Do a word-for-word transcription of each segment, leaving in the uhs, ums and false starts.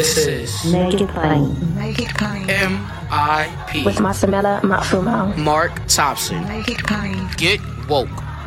This is Make It Plain. Make It Plain. M I P With Masamela Matfumo. Mark Thompson. Make It Plain. Get woke.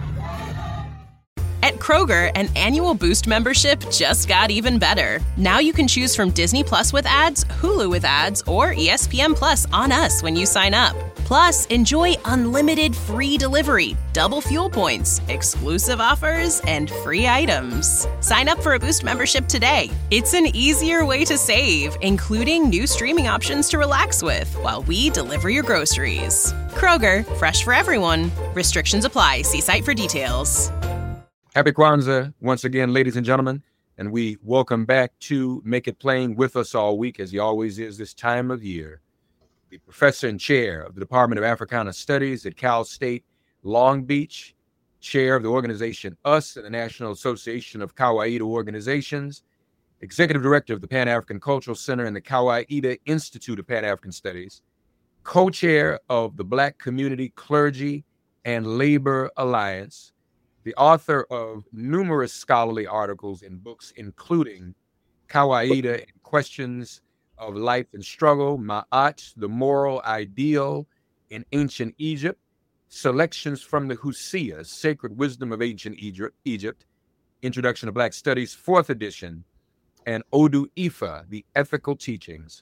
At Kroger, an annual Boost membership just got even better. Now you can choose from Disney Plus with ads, Hulu with ads, or E S P N Plus on us when you sign up. Plus, enjoy unlimited free delivery, double fuel points, exclusive offers, and free items. Sign up for a Boost membership today. It's an easier way to save, including new streaming options to relax with while we deliver your groceries. Kroger, fresh for everyone. Restrictions apply. See site for details. Happy Kwanzaa once again, ladies and gentlemen, and we welcome back to Make It Plain with us all week, as he always is this time of year, the professor and chair of the Department of Africana Studies at Cal State Long Beach, chair of the organization US and the National Association of Kawaida Organizations, executive director of the Pan-African Cultural Center and the Kawaida Institute of Pan-African Studies, co-chair of the Black Community Clergy and Labor Alliance, the author of numerous scholarly articles and books, including Kawaida and Questions of Life and Struggle, Ma'at, The Moral Ideal in Ancient Egypt, Selections from the Hosea, Sacred Wisdom of Ancient Egypt, Egypt, Introduction to Black Studies, fourth edition, and Odu Ifa, The Ethical Teachings.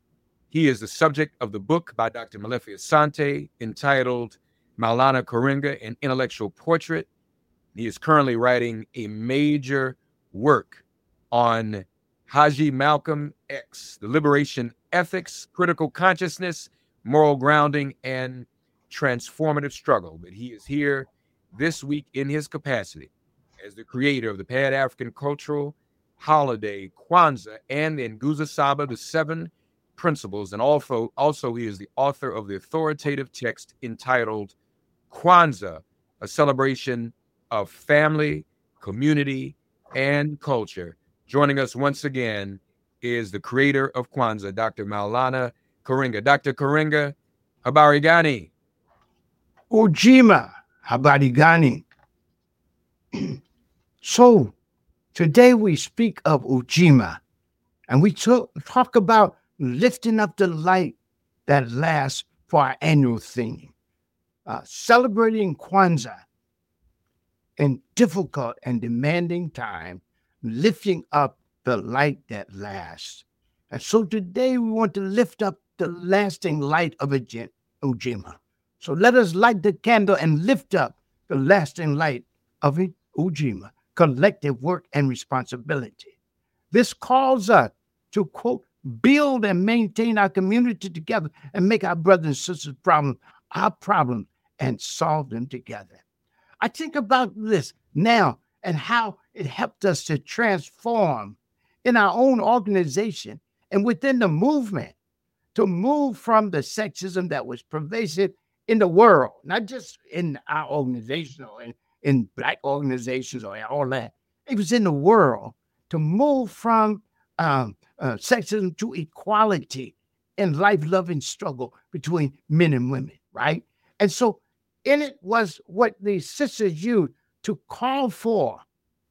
He is the subject of the book by Doctor Molefi Asante entitled Maulana Karenga, An Intellectual Portrait. He is currently writing a major work on Haji Malcolm X, the liberation ethics, critical consciousness, moral grounding, and transformative struggle. But he is here this week in his capacity as the creator of the Pan-African cultural holiday Kwanzaa and the Nguzo Saba, the Seven Principles. And also, also he is the author of the authoritative text entitled Kwanzaa, a celebration of family, community, and culture. Joining us once again is the creator of Kwanzaa, Doctor Maulana Karenga. Doctor Karenga, habari gani? Ujima, habari gani? So, today we speak of Ujima, and we talk, talk about lifting up the light that lasts for our annual theme, uh, celebrating Kwanzaa in difficult and demanding time, lifting up the light that lasts. And so today we want to lift up the lasting light of Ujima. So let us light the candle and lift up the lasting light of Ujima, collective work and responsibility. This calls us to, quote, build and maintain our community together and make our brothers and sisters' problems our problems and solve them together. I think about this now and how it helped us to transform in our own organization and within the movement to move from the sexism that was pervasive in the world, not just in our organization or in, in Black organizations or all that. It was in the world to move from um, uh, sexism to equality and life-loving struggle between men and women, right? And so in it was what the sisters used to call for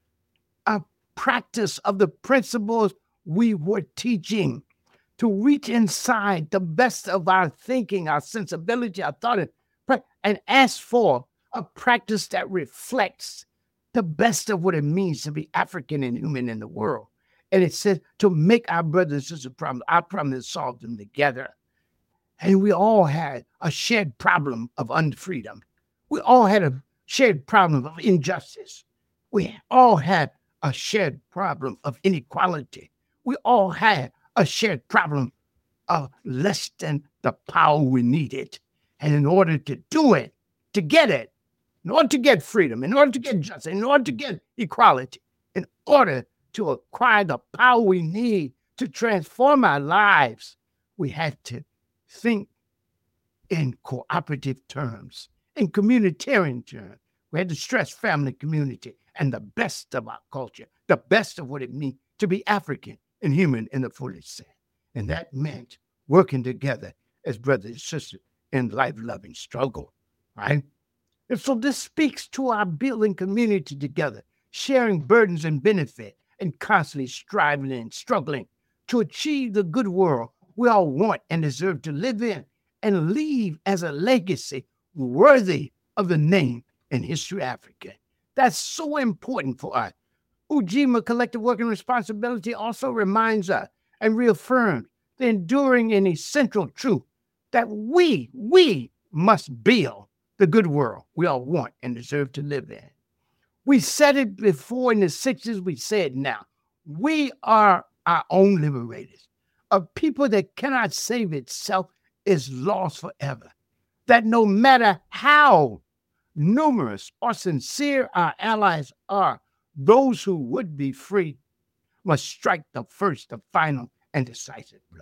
a practice of the principles we were teaching, to reach inside the best of our thinking, our sensibility, our thought, and ask for a practice that reflects the best of what it means to be African and human in the world. And it says to make our brothers and sisters problems, our problems and solve them together. And we all had a shared problem of unfreedom. We all had a shared problem of injustice. We all had a shared problem of inequality. We all had a shared problem of less than the power we needed. And in order to do it, to get it, in order to get freedom, in order to get justice, in order to get equality, in order to acquire the power we need to transform our lives, we had to think in cooperative terms, in communitarian terms. We had to stress family, community, and the best of our culture, the best of what it means to be African and human in the fullest sense. And that meant working together as brothers and sisters in life-loving struggle, right? And so this speaks to our building community together, sharing burdens and benefit, and constantly striving and struggling to achieve the good world we all want and deserve to live in and leave as a legacy worthy of the name and history of Africa. That's so important for us. Ujima Collective Working Responsibility also reminds us and reaffirms the enduring and essential truth that we, we must build the good world we all want and deserve to live in. We said it before in the sixties, we say it now. We are our own liberators. A people that cannot save itself is lost forever. That no matter how numerous or sincere our allies are, those who would be free must strike the first, the final, and decisive blow.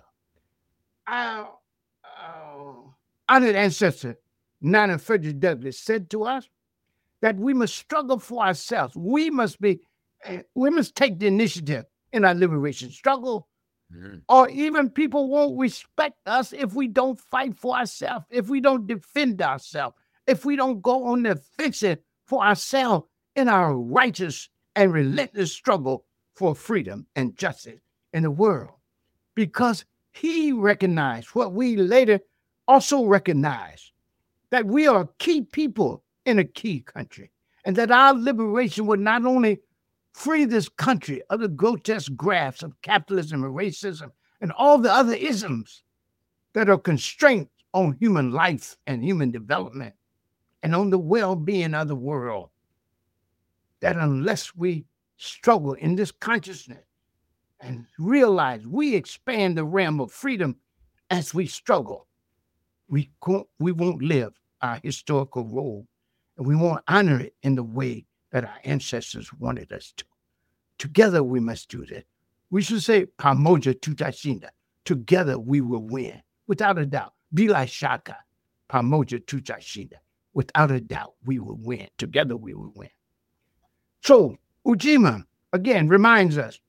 Our, our honored ancestor, Nana Frederick Douglass, said to us that we must struggle for ourselves. We must be, we must take the initiative in our liberation struggle, mm-hmm. or even people won't respect us if we don't fight for ourselves, if we don't defend ourselves, if we don't go on the offensive for ourselves in our righteous and relentless struggle for freedom and justice in the world. Because he recognized what we later also recognized, that we are key people in a key country, and that our liberation would not only free this country of the grotesque grafts of capitalism and racism and all the other isms that are constraints on human life and human development and on the well-being of the world, that unless we struggle in this consciousness and realize we expand the realm of freedom as we struggle, we, we won't live our historical role, and we won't honor it in the way that our ancestors wanted us to. Together we must do this. We should say, Pamoja tutashinda. Together we will win, without a doubt. Bila shaka, Pamoja tutashinda. Without a doubt, we will win. Together we will win. So, Ujima, again, reminds us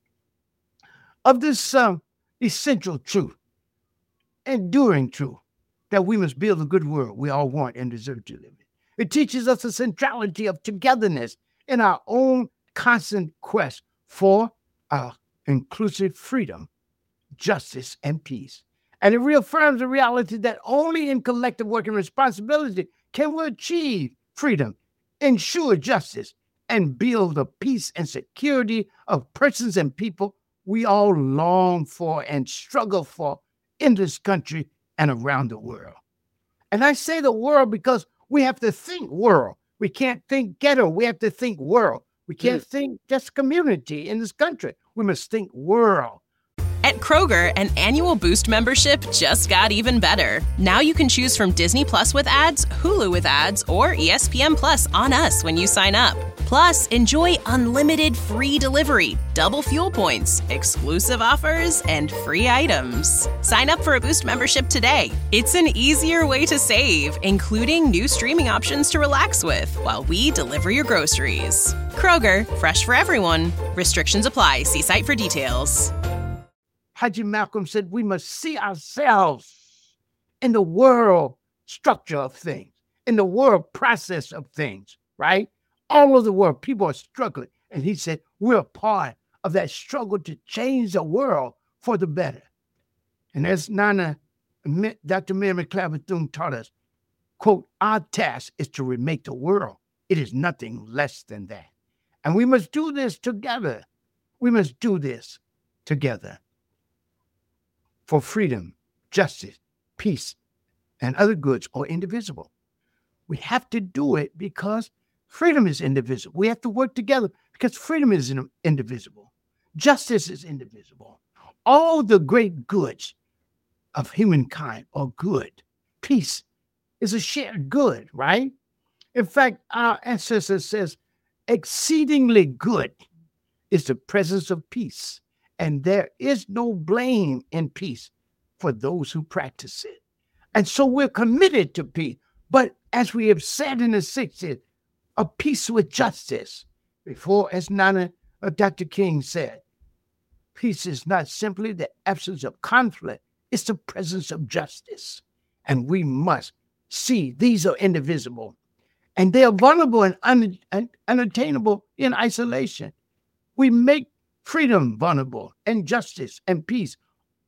of this uh, essential truth, enduring truth, that we must build a good world we all want and deserve to live in. It teaches us the centrality of togetherness in our own constant quest for our inclusive freedom, justice, and peace. And it reaffirms the reality that only in collective working responsibility can we achieve freedom, ensure justice, and build the peace and security of persons and people we all long for and struggle for in this country and around the world. And I say the world because we have to think world. We can't think ghetto. We have to think world. We can't mm. think just community in this country. We must think world. At Kroger, an annual Boost membership just got even better. Now you can choose from Disney Plus with ads, Hulu with ads, or E S P N Plus on us when you sign up. Plus, enjoy unlimited free delivery, double fuel points, exclusive offers, and free items. Sign up for a Boost membership today. It's an easier way to save, including new streaming options to relax with while we deliver your groceries. Kroger, fresh for everyone. Restrictions apply. See site for details. Haji Malcolm said we must see ourselves in the world structure of things, in the world process of things, right? All over the world, people are struggling. And he said, we're a part of that struggle to change the world for the better. And as Nana, Doctor Mary McLeod Bethune taught us, quote, our task is to remake the world. It is nothing less than that. And we must do this together. We must do this together for freedom, justice, peace, and other goods are indivisible. We have to do it because freedom is indivisible. We have to work together because freedom is indivisible. Justice is indivisible. All the great goods of humankind are good. Peace is a shared good, right? In fact, our ancestor says, exceedingly good is the presence of peace, and there is no blame in peace for those who practice it. And so we're committed to peace. But as we have said in the sixties, a peace with justice. Before, as Nana or Doctor King said, peace is not simply the absence of conflict, it's the presence of justice. And we must see these are indivisible. And they are vulnerable and un- un- unattainable in isolation. We make freedom vulnerable, and justice and peace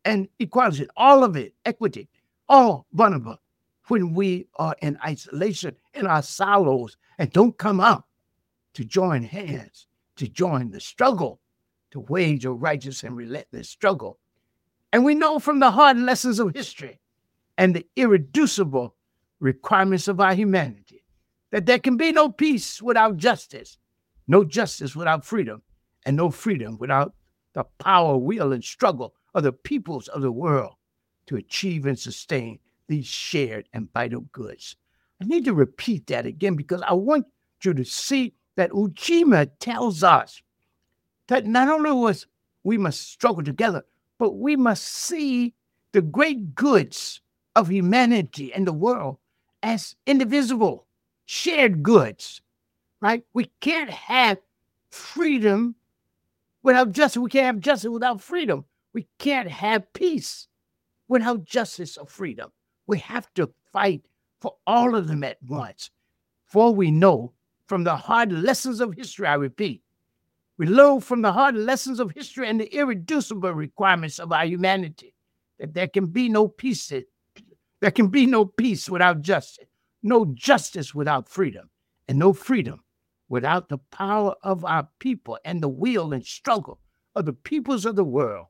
and equality, all of it, equity, all vulnerable when we are in isolation, in our silos, and don't come out to join hands, to join the struggle, to wage a righteous and relentless struggle. And we know from the hard lessons of history and the irreducible requirements of our humanity that there can be no peace without justice, no justice without freedom, and no freedom without the power, will, and struggle of the peoples of the world to achieve and sustain these shared and vital goods. I need to repeat that again because I want you to see that Ujima tells us that not only was we must struggle together, but we must see the great goods of humanity and the world as indivisible, shared goods, right? We can't have freedom without justice. We can't have justice without freedom. We can't have peace without justice or freedom. We have to fight for all of them at once. For we know from the hard lessons of history, I repeat, we learn from the hard lessons of history and the irreducible requirements of our humanity that there can be no peace. There can be no peace without justice, no justice without freedom, and no freedom without the power of our people and the will and struggle of the peoples of the world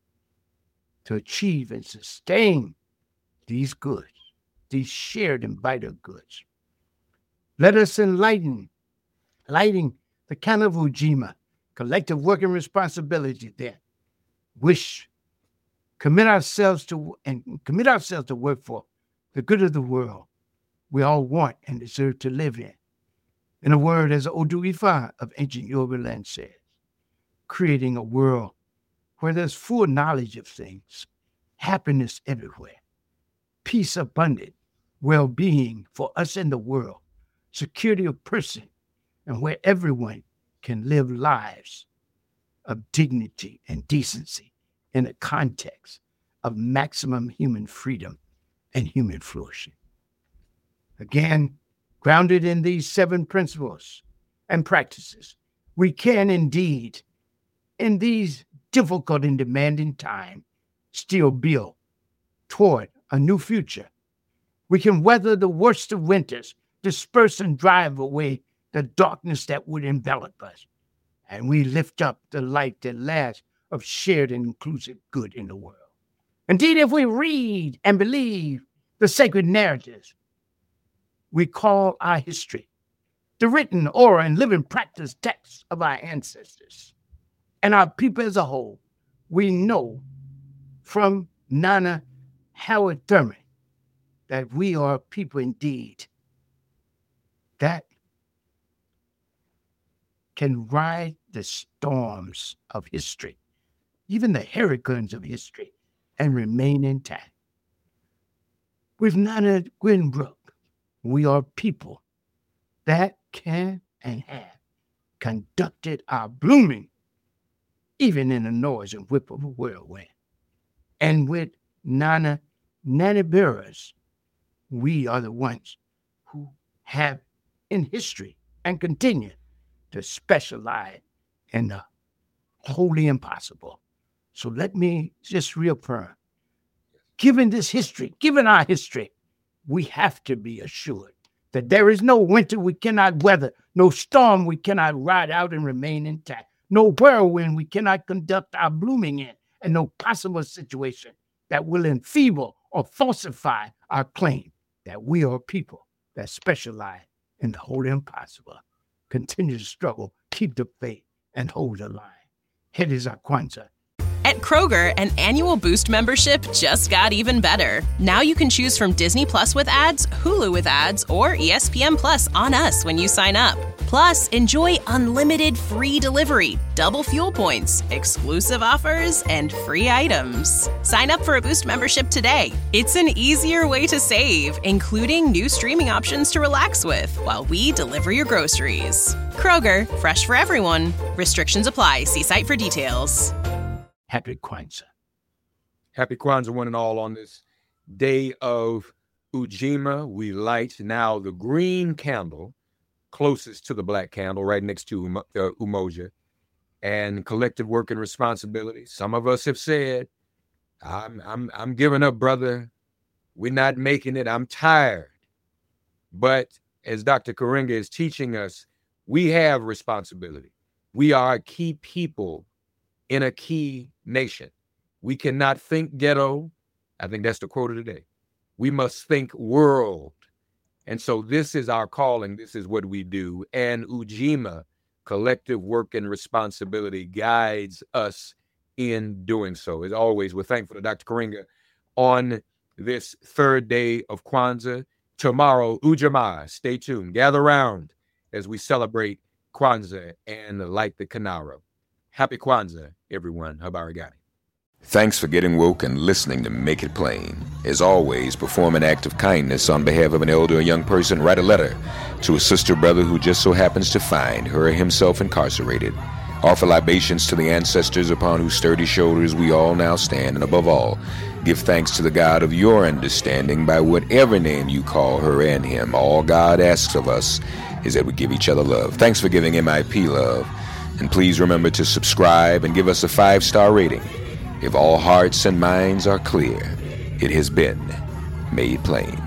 to achieve and sustain these goods, these shared and vital goods. Let us enlighten, lighting the candle of Ujima, collective working responsibility then, wish, commit ourselves to, and commit ourselves to work for the good of the world we all want and deserve to live in. In a word, as Odu Ifa of ancient Yoruba land says, creating a world where there's full knowledge of things, happiness everywhere, peace abundant, well-being for us and the world, security of person, and where everyone can live lives of dignity and decency in a context of maximum human freedom and human flourishing. Again, grounded in these seven principles and practices, we can indeed, in these difficult and demanding times, still build toward a new future. We can weather the worst of winters, disperse and drive away the darkness that would envelop us, and we lift up the light that lasts of shared and inclusive good in the world. Indeed, if we read and believe the sacred narratives we call our history, the written, oral, and living practice texts of our ancestors, and our people as a whole, we know from Nana Howard Thurman that we are people indeed that can ride the storms of history, even the hurricanes of history, and remain intact. With Nana Gwynbrook, we are people that can and have conducted our blooming, even in the noise and whip of a whirlwind. And with Nana Nanibiras, we are the ones who have in history and continue to specialize in the wholly impossible. So let me just reaffirm, given this history, given our history, we have to be assured that there is no winter we cannot weather, no storm we cannot ride out and remain intact, no whirlwind we cannot conduct our blooming in, and no possible situation that will enfeeble or falsify our claim that we are people that specialize in the wholly impossible. Continue to struggle, keep the faith, and hold the line. It is our Kwanzaa. At Kroger, an annual Boost membership just got even better. Now you can choose from Disney Plus with ads, Hulu with ads, or E S P N Plus on us when you sign up. Plus, enjoy unlimited free delivery, double fuel points, exclusive offers, and free items. Sign up for a Boost membership today. It's an easier way to save, including new streaming options to relax with while we deliver your groceries. Kroger, fresh for everyone. Restrictions apply. See site for details. Happy Kwanzaa. Happy Kwanzaa, one and all, on this day of Ujima. We light now the green candle closest to the black candle, right next to um, uh, Umoja, and collective work and responsibility. Some of us have said, I'm I'm I'm giving up, brother. We're not making it. I'm tired. But as Doctor Karenga is teaching us, we have responsibility. We are a key people in a key nation. We cannot think ghetto. I think that's the quote of the day. We must think world. And so this is our calling. This is what we do. And Ujima, collective work and responsibility, guides us in doing so. As always, we're thankful to Doctor Karenga on this third day of Kwanzaa. Tomorrow, Ujamaa. Stay tuned. Gather around as we celebrate Kwanzaa and light the Kinara. Happy Kwanzaa, everyone. Habari Gani. Thanks for getting woke and listening to Make It Plain. As always, perform an act of kindness on behalf of an elder or young person. Write a letter to a sister or brother who just so happens to find her or himself incarcerated. Offer libations to the ancestors upon whose sturdy shoulders we all now stand. And above all, give thanks to the God of your understanding by whatever name you call her and him. All God asks of us is that we give each other love. Thanks for giving M I P love. And please remember to subscribe and give us a five-star rating. If all hearts and minds are clear, it has been made plain.